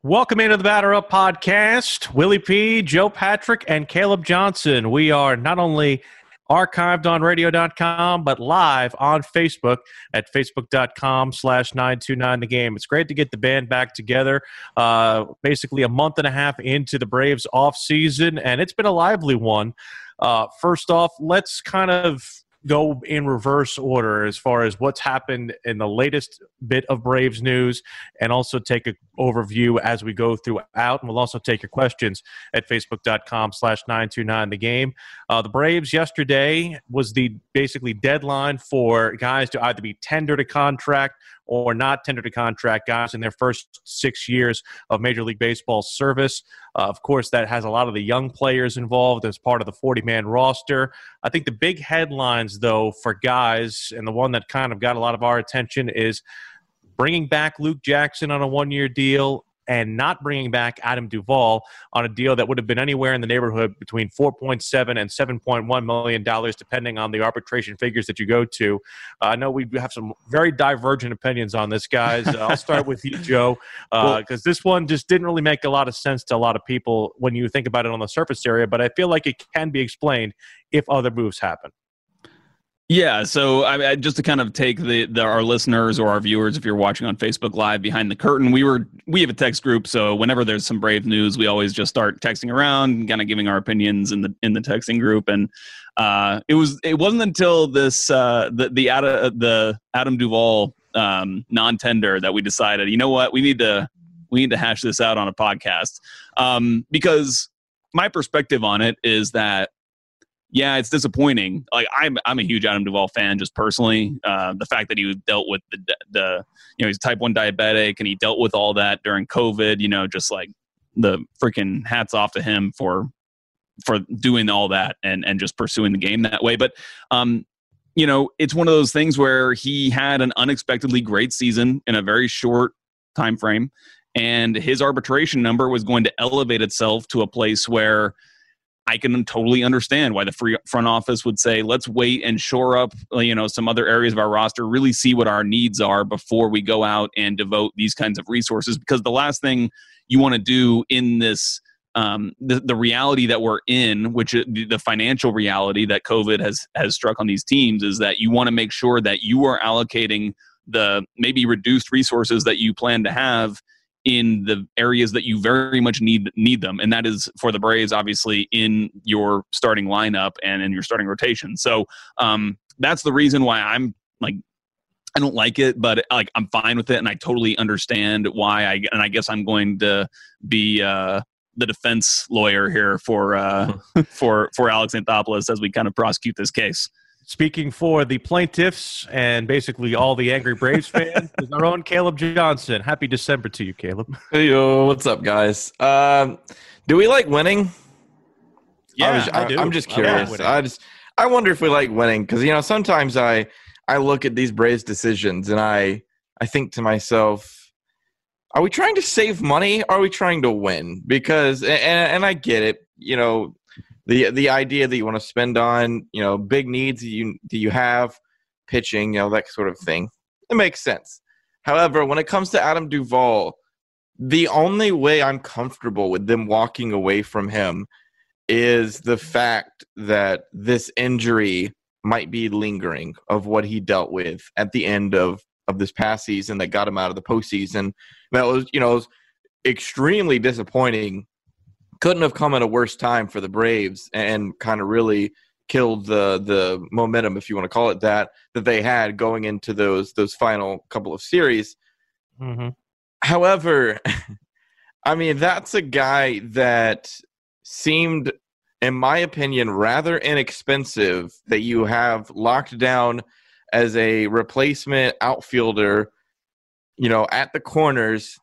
Welcome into the Batter Up podcast. Willie P, Joe Patrick, and Caleb Johnson. We are not only archived on radio.com, but live on Facebook at facebook.com/929thegame. It's great to get the band back together. Basically a month and a half into the Braves off season, and it's been a lively one. First off, let's kind of go in reverse order as far as what's happened in the latest bit of Braves news, and also take an overview as we go throughout. And we'll also take your questions at facebook.com/929thegame. The Braves yesterday was the basically deadline for guys to either be tendered a contract or not tendered a contract, guys in their first 6 years of Major League Baseball service. Of course, that has a lot of the young players involved as part of the 40-man roster. I think the big headlines, though, for guys, and the one that kind of got a lot of our attention, is bringing back Luke Jackson on a one-year deal and not bringing back Adam Duvall on a deal that would have been anywhere in the neighborhood between $4.7 and $7.1 million, depending on the arbitration figures that you go to. I know we have some very divergent opinions on this, guys. I'll start with you, Joe, because this one just didn't really make a lot of sense to a lot of people when you think about it on the surface area, but I feel like it can be explained if other moves happen. Yeah, so just to kind of take our listeners or our viewers, if you're watching on Facebook Live, behind the curtain, we have a text group, so whenever there's some Brave news, we always just start texting around and kind of giving our opinions in the texting group. And it wasn't until this the Adam Duvall non-tender that we decided, you know what, we need to hash this out on a podcast, because my perspective on it is that, yeah, it's disappointing. Like I'm a huge Adam Duvall fan, just personally. The fact that he dealt with the he's type 1 diabetic, and he dealt with all that during COVID. Just like the freaking hats off to him for doing all that and just pursuing the game that way. But it's one of those things where he had an unexpectedly great season in a very short time frame, and his arbitration number was going to elevate itself to a place where I can totally understand why the front office would say, let's wait and shore up, some other areas of our roster, really see what our needs are before we go out and devote these kinds of resources. Because the last thing you want to do in this, the reality that we're in, which the financial reality that COVID has struck on these teams, is that you want to make sure that you are allocating the maybe reduced resources that you plan to have in the areas that you very much need them. And that is for the Braves, obviously, in your starting lineup and in your starting rotation. So that's the reason why I'm like, I don't like it, but like I'm fine with it. And I totally understand why I guess I'm going to be the defense lawyer here for Alex Anthopoulos as we kind of prosecute this case. Speaking for the plaintiffs and basically all the angry Braves fans is our own Caleb Johnson. Happy December to you, Caleb. Hey, yo, what's up, guys? Do we like winning? Yeah, I do. I'm just curious. I wonder if we like winning, because sometimes I look at these Braves decisions and I think to myself, are we trying to save money? Or are we trying to win? Because and I get it, The idea that you want to spend on, big needs that you have, pitching, that sort of thing, it makes sense. However, when it comes to Adam Duvall, the only way I'm comfortable with them walking away from him is the fact that this injury might be lingering of what he dealt with at the end of this past season that got him out of the postseason. That was, was extremely disappointing. Couldn't have come at a worse time for the Braves, and kind of really killed the momentum, if you want to call it that they had going into those final couple of series. Mm-hmm. However, I mean, that's a guy that seemed, in my opinion, rather inexpensive, that you have locked down as a replacement outfielder, at the corners.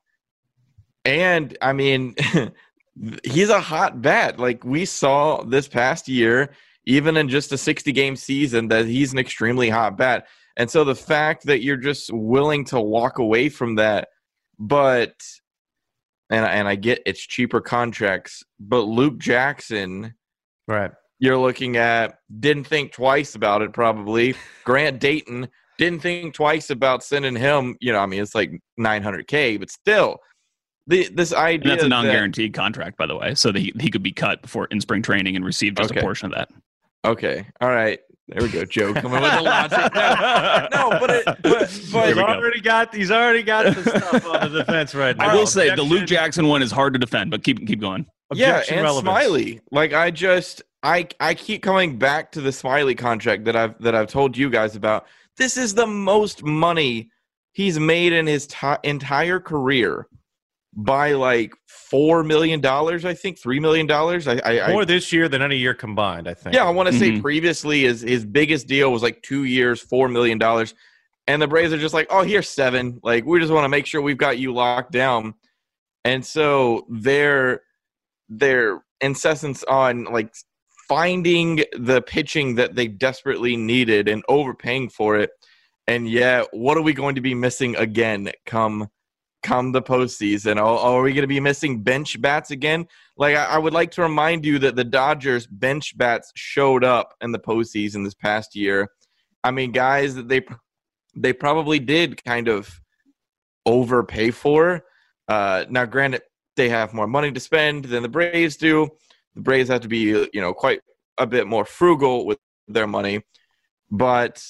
And I mean, he's a hot bat. Like we saw this past year, even in just a 60-game season, that he's an extremely hot bat. And so the fact that you're just willing to walk away from that, but and I get it's cheaper contracts, but Luke Jackson, right? You're looking at, didn't think twice about it probably. Grant Dayton didn't think twice about sending him, it's like $900K, but still. this idea And that's a non-guaranteed contract, by the way, so that he could be cut before in spring training and receive just a portion of that. Okay, all right, there we go, Joe. Coming with the logic. No, but he's already got the stuff on the defense right now. I will say the Luke Jackson one is hard to defend, but keep going. Objection and relevance. Smiley. Like I keep coming back to the Smiley contract that I've told you guys about. This is the most money he's made in his entire career by like $4 million, I think $3 million. More this year than any year combined, I think. Yeah, I want to say previously his biggest deal was like 2 years, $4 million. And the Braves are just like, oh, here's $7 million. Like, we just want to make sure we've got you locked down. And so their insistence on like finding the pitching that they desperately needed and overpaying for it. And yet, what are we going to be missing again come the postseason? Are we going to be missing bench bats again? Like, I would like to remind you that the Dodgers bench bats showed up in the postseason this past year. I mean, guys that they probably did kind of overpay for. Now, granted, they have more money to spend than the Braves do. The Braves have to be, quite a bit more frugal with their money. But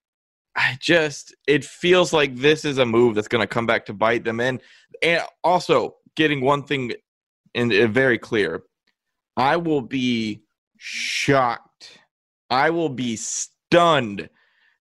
it feels like this is a move that's going to come back to bite them. And also getting one thing very clear, I will be shocked. I will be stunned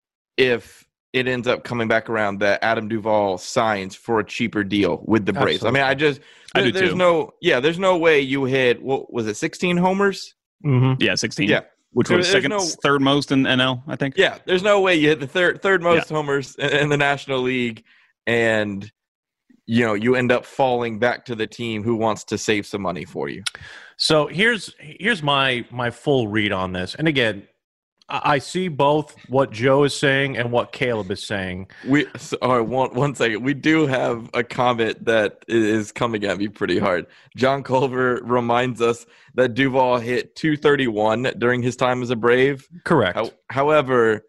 if it ends up coming back around that Adam Duvall signs for a cheaper deal with the Braves. Absolutely. I mean, there's no way you hit, what was it, 16 homers? Mm-hmm. Yeah, 16. Yeah. Which was third most in NL, I think. Yeah, there's no way you hit the third most homers in the National League, and you end up falling back to the team who wants to save some money for you. So here's my full read on this. And again, I see both what Joe is saying and what Caleb is saying. One second. We do have a comment that is coming at me pretty hard. John Culver reminds us that Duvall hit .231 during his time as a Brave. Correct. However,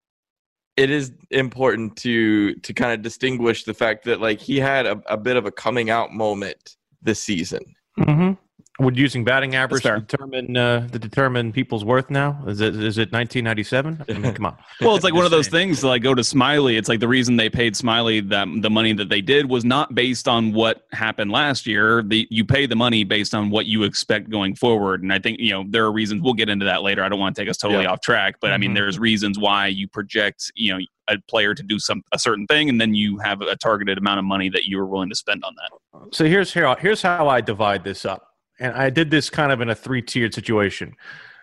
it is important to kind of distinguish the fact that like he had a bit of a coming out moment this season. Mm-hmm. Would using batting average to determine people's worth now? Is it 1997? I mean, come on. Well, it's like one of those things. To like go to Smiley. It's like the reason they paid Smiley the money that they did was not based on what happened last year. You pay the money based on what you expect going forward. And I think there are reasons. We'll get into that later. I don't want to take us totally off track, but I mean, there's reasons why you project a player to do a certain thing, and then you have a targeted amount of money that you are willing to spend on that. So here's how I divide this up. And I did this kind of in a 3-tiered situation.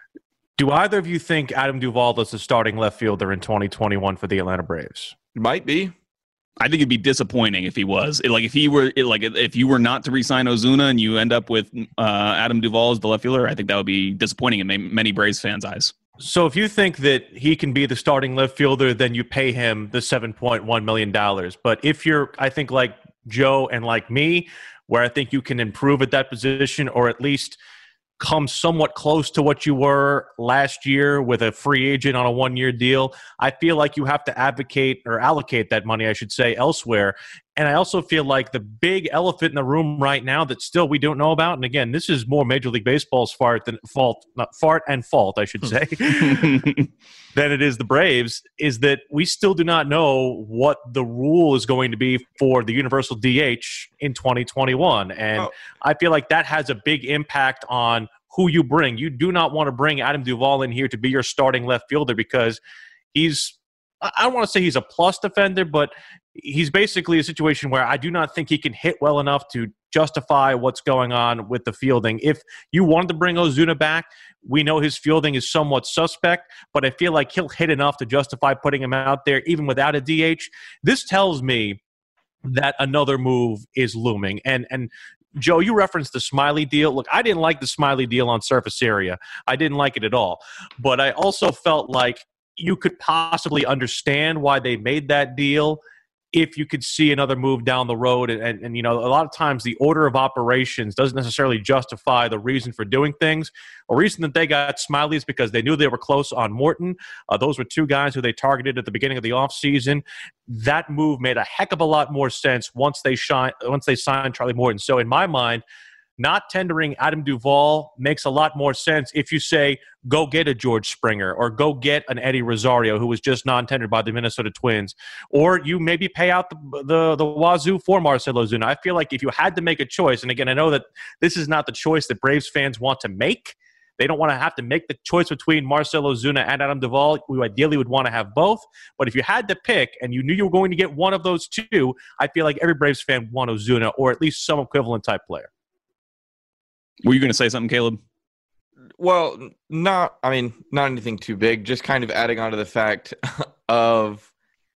Do either of you think Adam Duvall is the starting left fielder in 2021 for the Atlanta Braves? Might be. I think it'd be disappointing if he was. If you were not to re-sign Ozuna and you end up with Adam Duvall as the left fielder, I think that would be disappointing in many Braves fans' eyes. So if you think that he can be the starting left fielder, then you pay him the $7.1 million. But if you're, I think, like Joe and like me, where I think you can improve at that position or at least come somewhat close to what you were last year with a free agent on a 1-year deal, I feel like you have to advocate or allocate that money, I should say, elsewhere. And I also feel like the big elephant in the room right now that still we don't know about, and again, this is more Major League Baseball's fart and fault, I should say, than it is the Braves, is that we still do not know what the rule is going to be for the universal DH in 2021. And I feel like that has a big impact on who you bring. You do not want to bring Adam Duvall in here to be your starting left fielder because I don't want to say he's a plus defender, but he's basically a situation where I do not think he can hit well enough to justify what's going on with the fielding. If you wanted to bring Ozuna back, we know his fielding is somewhat suspect, but I feel like he'll hit enough to justify putting him out there even without a DH. This tells me that another move is looming. And Joe, you referenced the Smiley deal. Look, I didn't like the Smiley deal on surface area. I didn't like it at all. But I also felt like you could possibly understand why they made that deal if you could see another move down the road. And you know, a lot of times the order of operations doesn't necessarily justify the reason for doing things. A reason that they got Smiley is because they knew they were close on Morton. Those were two guys who they targeted at the beginning of the offseason. That move made a heck of a lot more sense once they signed Charlie Morton. So in my mind, not tendering Adam Duvall makes a lot more sense if you say, go get a George Springer or go get an Eddie Rosario who was just non-tendered by the Minnesota Twins, or you maybe pay out the wazoo for Marcell Ozuna. I feel like if you had to make a choice, and again, I know that this is not the choice that Braves fans want to make. They don't want to have to make the choice between Marcell Ozuna and Adam Duvall. We ideally would want to have both. But if you had to pick and you knew you were going to get one of those two, I feel like every Braves fan would want Ozuna or at least some equivalent type player. Were you going to say something, Caleb? Well, not anything too big. Just kind of adding on to the fact of,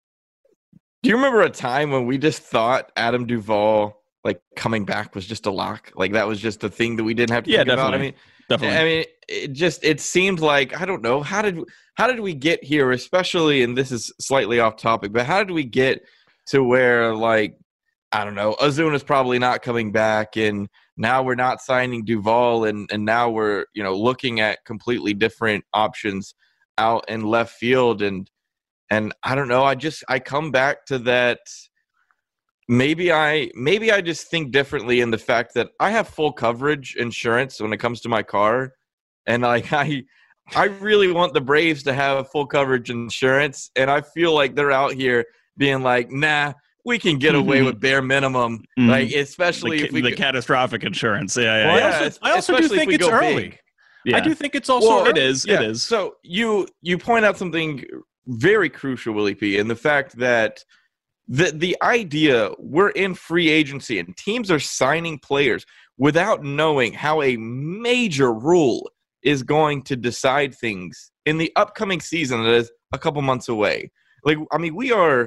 do you remember a time when we just thought Adam Duvall, like, coming back was just a lock? Like, that was just a thing that we didn't have to think about? Definitely. It seemed like, I don't know, how did we get here, especially, and this is slightly off topic, but how did we get to where, like, I don't know, Ozuna's probably not coming back, and now we're not signing Duvall, and now we're, you know, looking at completely different options out in left field, and I don't know, I come back to that. Maybe I just think differently in the fact that I have full coverage insurance when it comes to my car, and like I really want the Braves to have full coverage insurance, and I feel like they're out here being like, nah, we can get away with bare minimum, like, especially if we the catastrophic insurance. Yeah. Well, I also do think it's early. Yeah. I do think it's also it is. Yeah. It is. So you point out something very crucial, Willie P, in the fact that the idea we're in free agency and teams are signing players without knowing how a major rule is going to decide things in the upcoming season that is a couple months away. Like, I mean, we are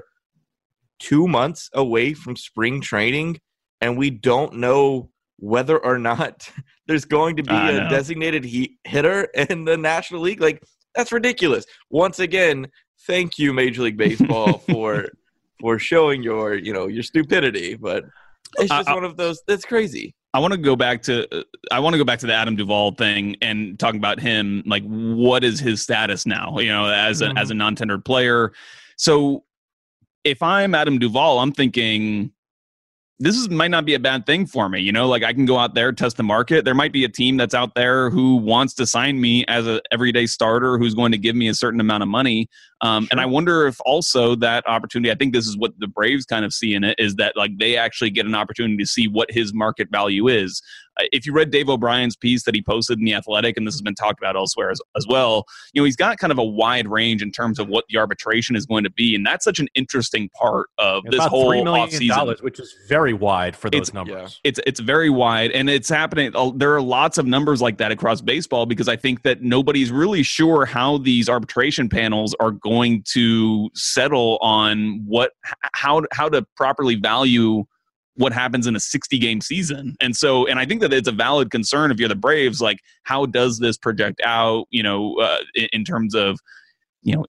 2 months away from spring training, and we don't know whether or not there's going to be a designated hitter in the National League. Like, that's ridiculous. Once again, thank you, Major League Baseball, for showing your stupidity. But it's just one of those. That's crazy. I want to go back to the Adam Duvall thing and talking about him. Like, what is his status now? You know, as a non-tendered player. So, if I'm Adam Duvall, I'm thinking this might not be a bad thing for me. You know, like, I can go out there, test the market. There might be a team that's out there who wants to sign me as an everyday starter who's going to give me a certain amount of money. Sure. And I wonder if also that opportunity, I think this is what the Braves kind of see in it, is that, like, they actually get an opportunity to see what his market value is. If you read Dave O'Brien's piece that he posted in The Athletic, and this has been talked about elsewhere as well, you know, he's got kind of a wide range in terms of what the arbitration is going to be. And that's such an interesting part of this whole $3 million, offseason. which is very wide for those numbers. Yeah. It's very wide, and it's happening. There are lots of numbers like that across baseball, because I think that nobody's really sure how these arbitration panels are going to settle on how to properly value what happens in a 60-game season. And I think that it's a valid concern if you're the Braves, like, how does this project out, you know, in terms of, you know,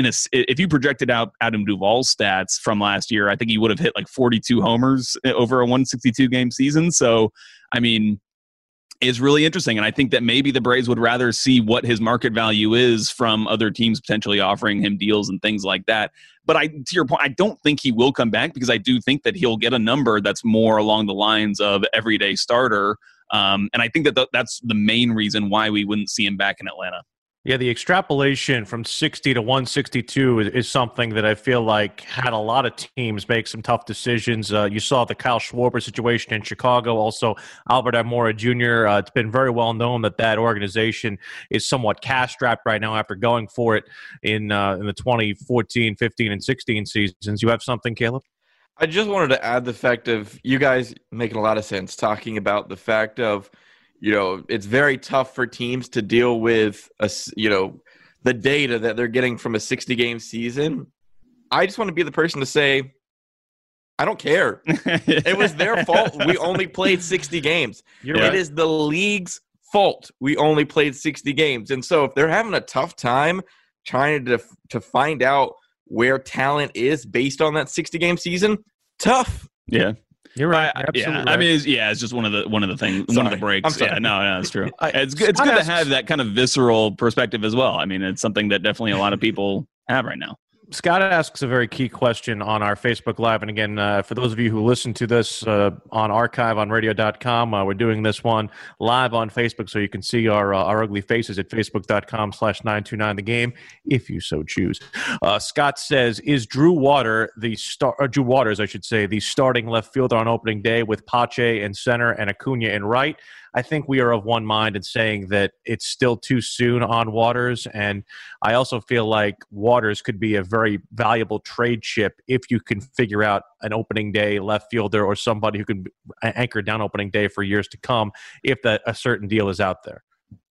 if you projected out Adam Duvall's stats from last year, I think he would have hit like 42 homers over a 162-game season. So, I mean, it's really interesting. And I think that maybe the Braves would rather see what his market value is from other teams potentially offering him deals and things like that. But to your point, I don't think he will come back, because I do think that he'll get a number that's more along the lines of everyday starter. And I think that that's the main reason why we wouldn't see him back in Atlanta. Yeah, the extrapolation from 60 to 162 is something that I feel like had a lot of teams make some tough decisions. You saw the Kyle Schwarber situation in Chicago, also Albert Almora Jr. It's been very well known that organization is somewhat cash-strapped right now after going for it in the 2014, 15, and 16 seasons. You have something, Caleb? I just wanted to add the fact of you guys making a lot of sense talking about the fact of, you know, it's very tough for teams to deal with, the data that they're getting from a 60-game season. I just want to be the person to say, I don't care. It was their fault. We only played 60 games. It is the league's fault. We only played 60 games. And so if they're having a tough time trying to find out where talent is based on that 60-game season, tough. Yeah. You're right. Absolutely right. I mean, it's just one of the things, one of the breaks. Yeah, no, it's true. It's good to have that kind of visceral perspective as well. I mean, it's something that definitely a lot of people have right now. Scott asks a very key question on our Facebook Live. And again, for those of you who listen to this on archive on radio.com, we're doing this one live on Facebook, so you can see our ugly faces at facebook.com/929thegame, if you so choose. Scott says, is Drew Waters, the starting left fielder on opening day with Pache in center and Acuna in right? I think we are of one mind in saying that it's still too soon on Waters, and I also feel like Waters could be a very valuable trade chip if you can figure out an opening day left fielder or somebody who can anchor down opening day for years to come if that a certain deal is out there.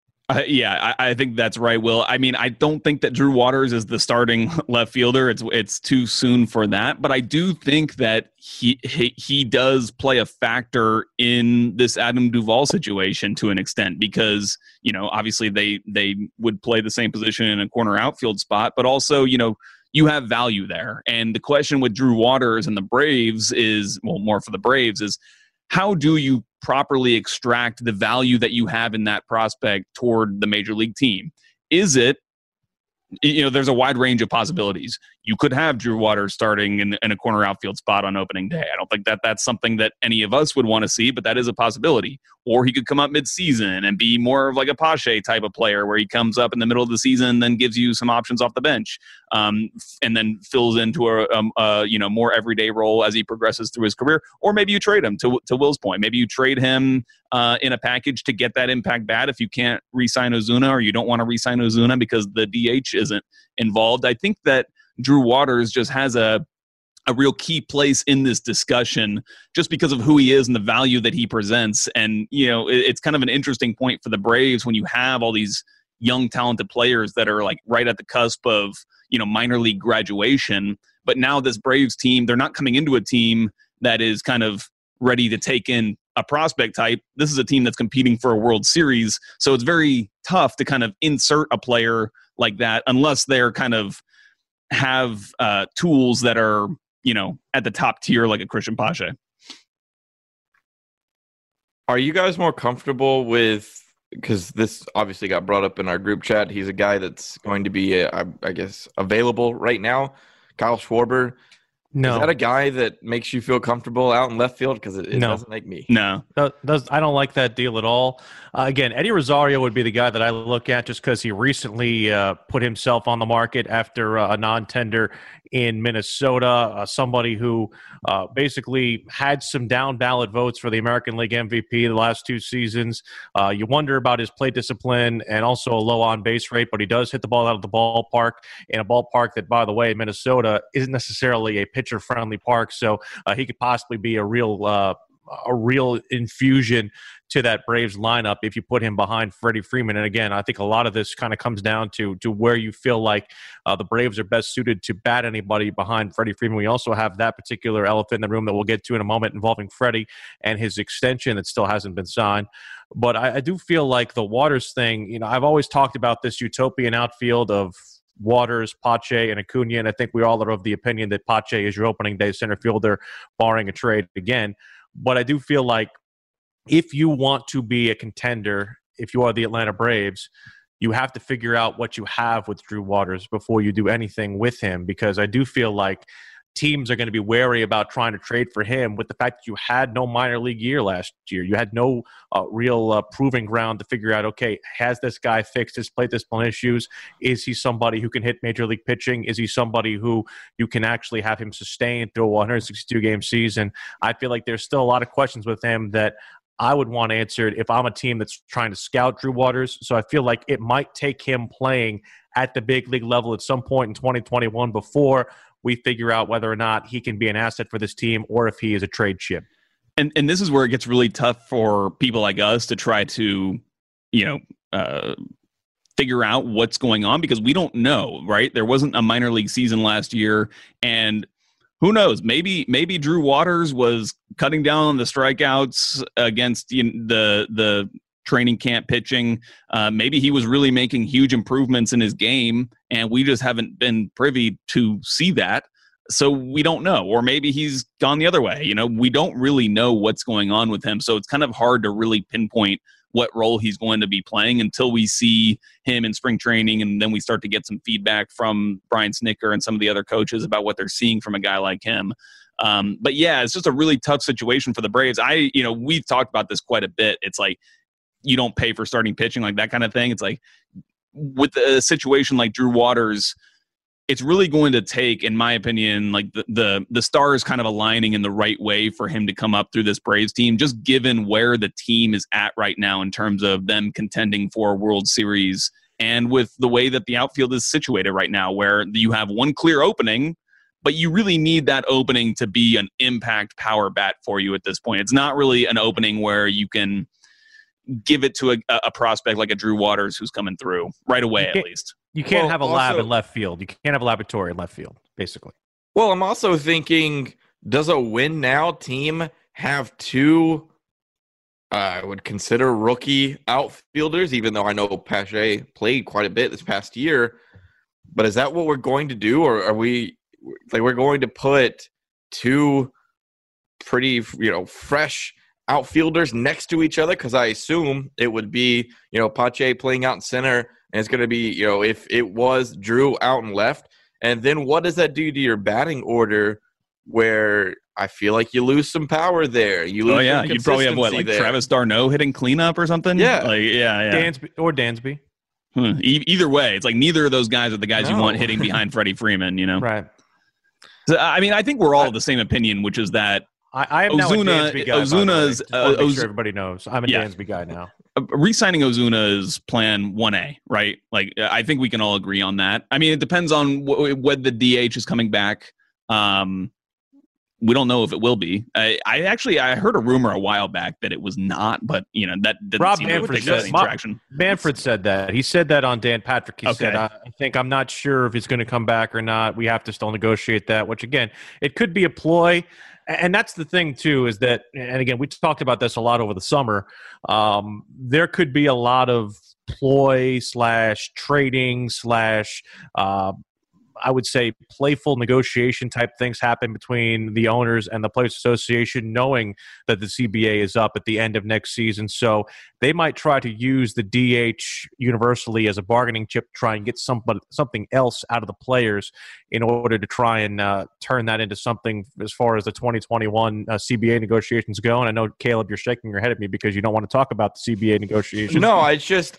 I think that's right, Will. I mean, I don't think that Drew Waters is the starting left fielder. It's too soon for that. But I do think that he does play a factor in this Adam Duvall situation to an extent because, obviously they would play the same position in a corner outfield spot, but also, you have value there. And the question with Drew Waters and the Braves is, well, more for the Braves is, how do you properly extract the value that you have in that prospect toward the major league team? Is it, there's a wide range of possibilities. You could have Drew Waters starting in a corner outfield spot on opening day. I don't think that that's something that any of us would want to see, but that is a possibility. Or he could come up mid-season and be more of like a Pache type of player where he comes up in the middle of the season and then gives you some options off the bench and then fills into a more everyday role as he progresses through his career. Or maybe you trade him, to Will's point. Maybe you trade him in a package to get that impact bat if you can't re-sign Ozuna or you don't want to re-sign Ozuna because the DH isn't involved. I think that Drew Waters just has a real key place in this discussion just because of who he is and the value that he presents. And, it's kind of an interesting point for the Braves when you have all these young, talented players that are like right at the cusp of, minor league graduation. But now this Braves team, they're not coming into a team that is kind of ready to take in a prospect type. This is a team that's competing for a World Series. So it's very tough to kind of insert a player like that unless they're kind of have tools that are, at the top tier like a Christian Pache. Are you guys more comfortable with, because this obviously got brought up in our group chat, he's a guy that's going to be, I guess, available right now, Kyle Schwarber. No. Is that a guy that makes you feel comfortable out in left field? Because it doesn't make me. No. I don't like that deal at all. Again, Eddie Rosario would be the guy that I look at just because he recently put himself on the market after a non-tender in Minnesota, somebody who basically had some down-ballot votes for the American League MVP the last two seasons. You wonder about his plate discipline and also a low on-base rate, but he does hit the ball out of the ballpark in a ballpark that, by the way, Minnesota isn't necessarily a pitcher-friendly park, so he could possibly be a real infusion to that Braves lineup if you put him behind Freddie Freeman. And again, I think a lot of this kind of comes down to where you feel like the Braves are best suited to bat anybody behind Freddie Freeman. We also have that particular elephant in the room that we'll get to in a moment involving Freddie and his extension that still hasn't been signed. But I do feel like the Waters thing, I've always talked about this utopian outfield of Waters, Pache, and Acuna, and I think we all are of the opinion that Pache is your opening day center fielder, barring a trade again. But I do feel like if you want to be a contender, if you are the Atlanta Braves, you have to figure out what you have with Drew Waters before you do anything with him, because I do feel like teams are going to be wary about trying to trade for him with the fact that you had no minor league year last year. You had no real proving ground to figure out, okay, has this guy fixed his plate discipline issues? Is he somebody who can hit major league pitching? Is he somebody who you can actually have him sustain through a 162-game season? I feel like there's still a lot of questions with him that I would want answered if I'm a team that's trying to scout Drew Waters. So I feel like it might take him playing at the big league level at some point in 2021 before we figure out whether or not he can be an asset for this team or if he is a trade chip. And this is where it gets really tough for people like us to try to, figure out what's going on, because we don't know, right? There wasn't a minor league season last year, and who knows? Maybe Drew Waters was cutting down on the strikeouts against the training camp pitching. Maybe he was really making huge improvements in his game, and we just haven't been privy to see that. So we don't know, or maybe he's gone the other way. We don't really know what's going on with him. So it's kind of hard to really pinpoint what role he's going to be playing until we see him in spring training, and then we start to get some feedback from Brian Snicker and some of the other coaches about what they're seeing from a guy like him. But yeah, it's just a really tough situation for the Braves. We've talked about this quite a bit. It's like you don't pay for starting pitching, like that kind of thing. It's like with a situation like Drew Waters, it's really going to take, in my opinion, like the stars kind of aligning in the right way for him to come up through this Braves team, just given where the team is at right now in terms of them contending for a World Series, and with the way that the outfield is situated right now, where you have one clear opening, but you really need that opening to be an impact power bat for you at this point. It's not really an opening where you can give it to a prospect like a Drew Waters who's coming through right away, at least. You can't have a lab in left field. You can't have a laboratory in left field, basically. Well, I'm also thinking, does a win now team have two, I would consider rookie outfielders, even though I know Pache played quite a bit this past year. But is that what we're going to do? Or are we, like, we're going to put two pretty, fresh outfielders next to each other? Because I assume it would be, Pache playing out in center, and it's going to be, if it was Drew out and left. And then what does that do to your batting order, where I feel like you lose some power there? You lose some you'd probably have there. Travis d'Arnaud hitting cleanup or something? Yeah. Dansby. Either way, it's like neither of those guys are the guys you want hitting behind Freddie Freeman, Right. So, I mean, I think we're all of the same opinion, which is that I am now a Dansby guy. Ozuna's make sure everybody knows I'm a Dansby guy now. Re-signing Ozuna is plan 1A, right? Like, I think we can all agree on that. I mean, it depends on when the DH is coming back. We don't know if it will be. I heard a rumor a while back that it was not, but that didn't Rob seem Manfred to take any traction. Manfred said that. He said that on Dan Patrick. He said, I think I'm not sure if he's going to come back or not. We have to still negotiate that, which, again, it could be a ploy. And that's the thing, too, is that, and again, we talked about this a lot over the summer, there could be a lot of ploy / trading / I would say playful negotiation type things happen between the owners and the Players Association, knowing that the CBA is up at the end of next season. So they might try to use the DH universally as a bargaining chip to try and get something else out of the players in order to try and turn that into something as far as the 2021 CBA negotiations go. And I know, Caleb, you're shaking your head at me because you don't want to talk about the CBA negotiations. No, I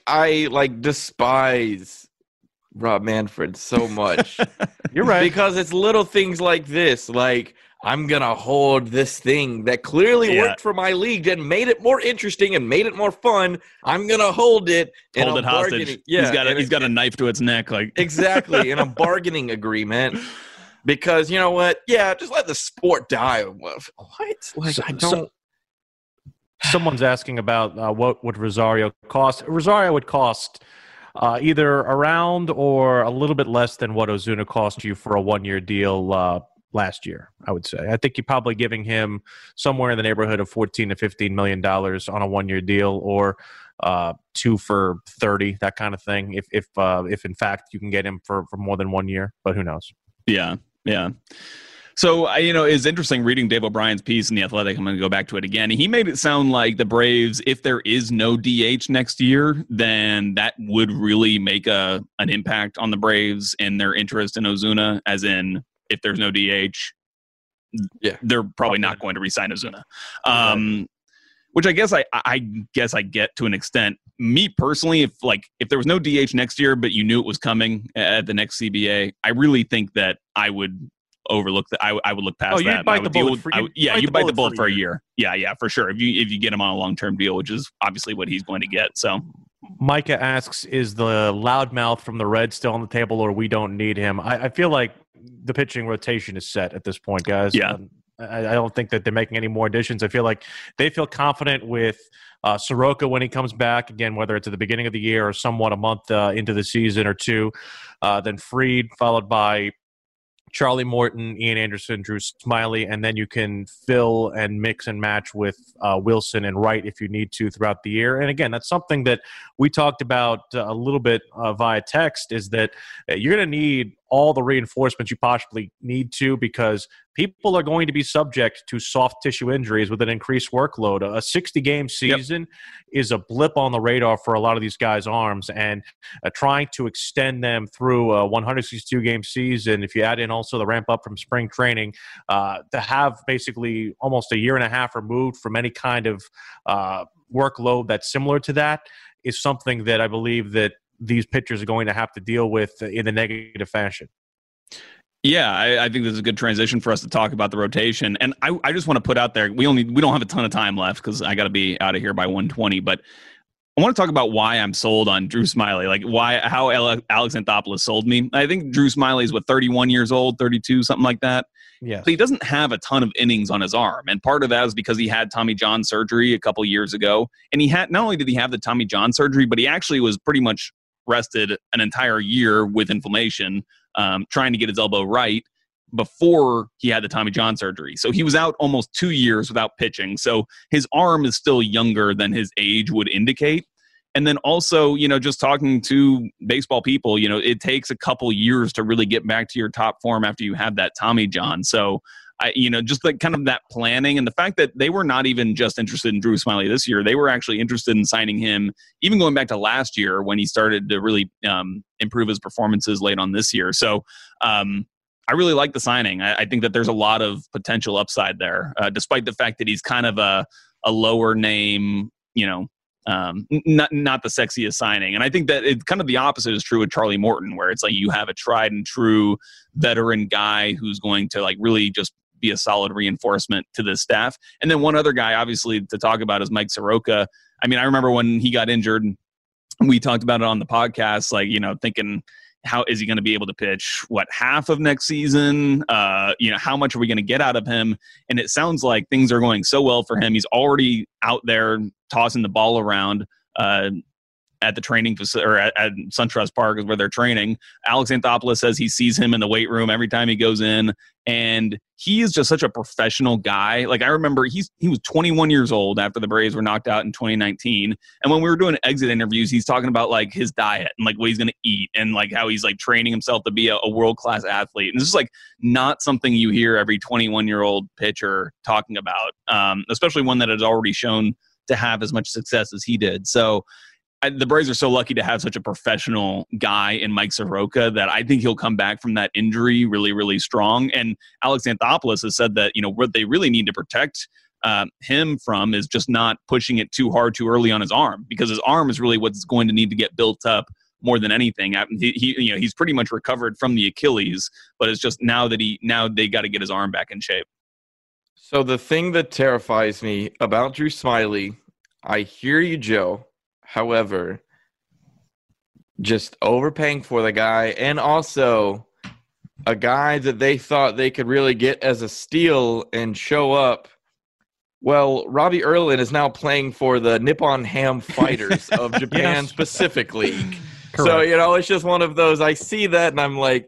despise Rob Manfred so much. You're right. Because it's little things like this, like, I'm going to hold this thing that clearly worked for my league and made it more interesting and made it more fun. I'm going to hold it. Hold it hostage. Yeah, he's got a knife to its neck. Like exactly, in a bargaining agreement. Because, you know what? Yeah, just let the sport die. What? Like, I don't. Someone's asking about what would Rosario cost. Rosario would cost either around or a little bit less than what Ozuna cost you for a one-year deal last year, I would say. I think you're probably giving him somewhere in the neighborhood of $14 to $15 million on a one-year deal, or 2 for 30, that kind of thing, if in fact you can get him for more than 1 year, but who knows? Yeah. So, it's interesting reading Dave O'Brien's piece in The Athletic. I'm going to go back to it again. He made it sound like the Braves, if there is no DH next year, then that would really make an impact on the Braves and their interest in Ozuna, as in, if there's no DH, they're probably not going to re-sign Ozuna. Which I guess I get to an extent. Me personally, if there was no DH next year, but you knew it was coming at the next CBA, I really think that I would overlook that. I would look past that. You'd bite the bullet for a year. Yeah, for sure. If you get him on a long-term deal, which is obviously what he's going to get. So Micah asks, is the loudmouth from the Reds still on the table, or we don't need him? I feel like the pitching rotation is set at this point, guys. Yeah. I don't think that they're making any more additions. I feel like they feel confident with Soroka when he comes back, again, whether it's at the beginning of the year or somewhat a month into the season or two. Then Fried, followed by Charlie Morton, Ian Anderson, Drew Smiley, and then you can fill and mix and match with Wilson and Wright if you need to throughout the year. And again, that's something that we talked about a little bit via text, is that you're going to need all the reinforcements you possibly need to, because people are going to be subject to soft tissue injuries with an increased workload. A 60-game season is a blip on the radar for a lot of these guys' arms, and trying to extend them through a 162-game season, if you add in also the ramp up from spring training, to have basically almost a year and a half removed from any kind of workload that's similar to that, is something that I believe that these pitchers are going to have to deal with in a negative fashion. Yeah, I think this is a good transition for us to talk about the rotation. And I just want to put out there, we don't have a ton of time left because I got to be out of here by 1:20. But I want to talk about why I'm sold on Drew Smiley, like how Alex Anthopoulos sold me. I think Drew Smiley is 31 years old, 32, something like that. Yeah, but he doesn't have a ton of innings on his arm, and part of that is because he had Tommy John surgery a couple years ago. And he had, not only did he have the Tommy John surgery, but he actually was pretty much rested an entire year with inflammation, trying to get his elbow right before he had the Tommy John surgery. So he was out almost 2 years without pitching. So his arm is still younger than his age would indicate. And then also, just talking to baseball people, it takes a couple years to really get back to your top form after you have that Tommy John. So just like kind of that planning, and the fact that they were not even just interested in Drew Smiley this year, they were actually interested in signing him, even going back to last year when he started to really improve his performances late on this year. So I really like the signing. I think that there's a lot of potential upside there, despite the fact that he's kind of a lower name, not the sexiest signing. And I think that it's kind of the opposite is true with Charlie Morton, where it's like you have a tried and true veteran guy who's going to like really just be a solid reinforcement to the staff. And then one other guy, obviously, to talk about is Mike Soroka. I mean, I remember when he got injured, we talked about it on the podcast, like, thinking, how is he going to be able to pitch half of next season? How much are we going to get out of him? And it sounds like things are going so well for him. He's already out there tossing the ball around at the training facility, or at SunTrust Park is where they're training. Alex Anthopoulos says he sees him in the weight room every time he goes in, and he is just such a professional guy. Like, I remember he was 21 years old after the Braves were knocked out in 2019, and when we were doing exit interviews, he's talking about like his diet and like what he's going to eat and like how he's like training himself to be a world-class athlete. And this is like not something you hear every 21-year-old pitcher talking about, especially one that has already shown to have as much success as he did. So the Braves are so lucky to have such a professional guy in Mike Soroka that I think he'll come back from that injury really, really strong. And Alex Anthopoulos has said that, what they really need to protect him from is just not pushing it too hard too early on his arm, because his arm is really what's going to need to get built up more than anything. He's pretty much recovered from the Achilles, but it's just now they got to get his arm back in shape. So the thing that terrifies me about Drew Smiley, I hear you, Joe. However, just overpaying for the guy, and also a guy that they thought they could really get as a steal and show up. Well, Robbie Erlin is now playing for the Nippon Ham Fighters of Japan's Pacific League. Correct. So, it's just one of those. I see that and I'm like,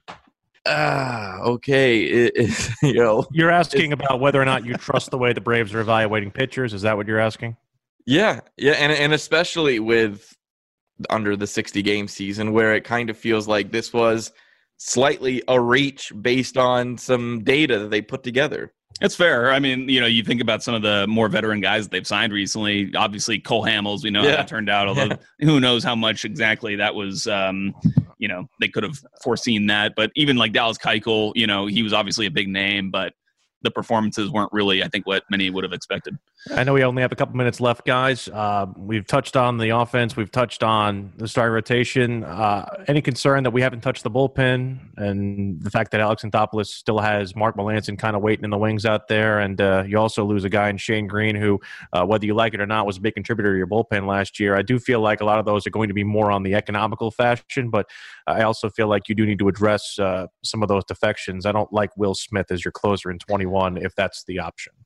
okay. You're asking about whether or not you trust the way the Braves are evaluating pitchers. Is that what you're asking? Yeah, and especially with under the 60-game season, where it kind of feels like this was slightly a reach based on some data that they put together. It's fair. I mean, you think about some of the more veteran guys that they've signed recently. Obviously, Cole Hamels, we know how that turned out, although who knows how much exactly that was, they could have foreseen that. But even like Dallas Keuchel, he was obviously a big name, but the performances weren't really, I think, what many would have expected. I know we only have a couple minutes left, guys. We've touched on the offense. We've touched on the starting rotation. Any concern that we haven't touched the bullpen, and the fact that Alex Anthopoulos still has Mark Melancon kind of waiting in the wings out there, and you also lose a guy in Shane Green who, whether you like it or not, was a big contributor to your bullpen last year. I do feel like a lot of those are going to be more on the economical fashion, but I also feel like you do need to address some of those defections. I don't like Will Smith as your closer in 21 if that's the option.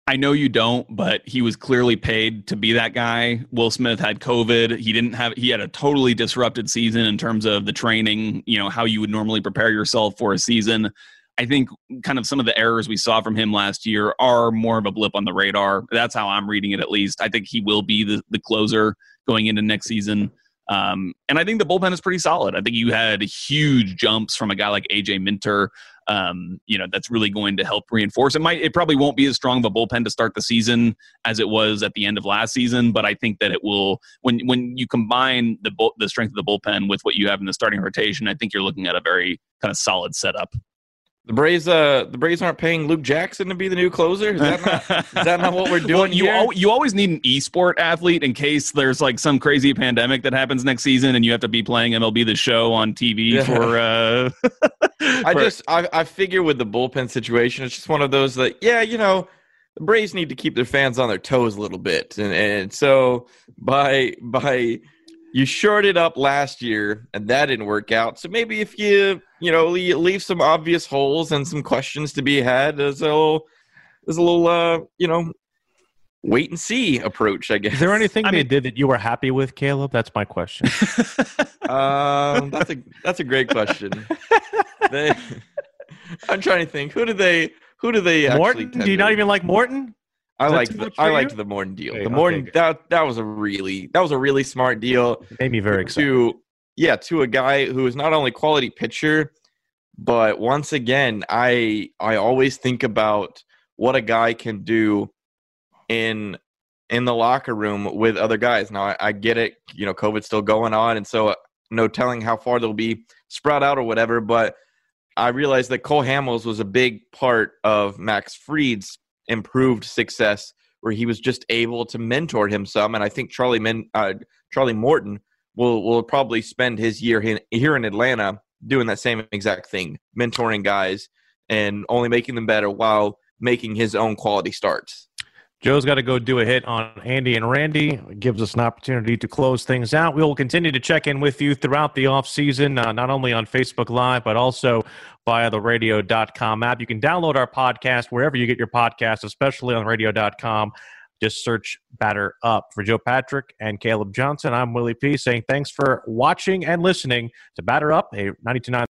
I know you don't, but he was clearly paid to be that guy. Will Smith had COVID. He had a totally disrupted season in terms of the training, how you would normally prepare yourself for a season. I think kind of some of the errors we saw from him last year are more of a blip on the radar. That's how I'm reading it, at least. I think he will be the closer going into next season. And I think the bullpen is pretty solid. I think you had huge jumps from a guy like AJ Minter. That's really going to help reinforce. It probably won't be as strong of a bullpen to start the season as it was at the end of last season, but I think that it will, when you combine the strength of the bullpen with what you have in the starting rotation, I think you're looking at a very kind of solid setup. The Braves aren't paying Luke Jackson to be the new closer. Is that not what we're doing? Well, you always need an esport athlete in case there's like some crazy pandemic that happens next season, and you have to be playing MLB The Show on TV for. I figure with the bullpen situation, it's just one of those that the Braves need to keep their fans on their toes a little bit, and so by you shorted up last year, and that didn't work out. So maybe if you leave some obvious holes and some questions to be had, there's a little wait and see approach, I guess. Is there anything they did that you were happy with, Caleb? That's my question. That's a great question. I'm trying to think. Who do they Morton? actually? Do you not even like Morton? I liked the Morton deal. The Morton that was a really smart deal. It made me very excited. To a guy who is not only quality pitcher, but once again, I always think about what a guy can do in the locker room with other guys. Now I get it, COVID's still going on, and so no telling how far they'll be spread out or whatever, but I realized that Cole Hamels was a big part of Max Fried's improved success, where he was just able to mentor him some, and I think Charlie Morton will probably spend his year here in Atlanta doing that same exact thing, mentoring guys and only making them better while making his own quality starts. Joe's got to go do a hit on Andy and Randy. It gives us an opportunity to close things out. We will continue to check in with you throughout the offseason, not only on Facebook Live, but also via the radio.com app. You can download our podcast wherever you get your podcast, especially on radio.com. Just search Batter Up. For Joe Patrick and Caleb Johnson, I'm Willie P. saying thanks for watching and listening to Batter Up, a 92.9